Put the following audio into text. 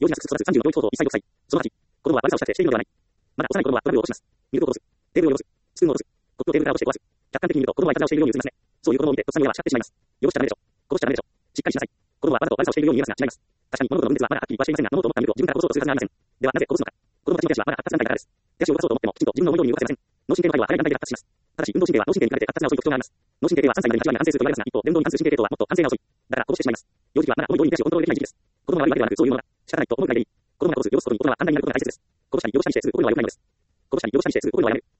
幼児が育つ30の領域等々一切6歳。その8、子供は悪さをしたってしているのではない。まだ幼い子供はトラブルを起こします。ミルクを落とす。テーブルを汚す。スプーンを落とす。コップをテーブルから落として壊す。客観的に見ると子供はいたずらをしているように映りますね。そういう子供を見てとっさに親は叱ってしまいます。よろしちゃダメでしょ。殺しちゃダメでしょ。しっかりしなさい。子供はわざと悪さをしているように見えますが違います。確かに物事の分別はまだはっきりはしていませんが、物事を思ったミルクを自分から殺そうとするはずがありません。ではなぜ殺すのか。子供たちの手足はまだ発達段階だからです。手足を動かそうと思ってもきちんと自分の思い通りに動かせません。脳神経の範囲は早い段階で発達します。ただし運動神経は脳神経に比べて発達が遅い特徴があります。脳神経系は3歳までに8割が完成すると言われますが、一方、伝導に関する神経系統はもっと完成が遅い。だから殺してしまいます。幼児期はまだ思い通りに手足をコントロールできない時期です。子供が悪いわけではなくそういうものだ。仕方ないと思うくらいでいい。子供が殺す、殺すことに大人は反対になることが大切です。殺したり、殺したりしてする心が良くないのです。殺したり、殺したりしてする心はやめる。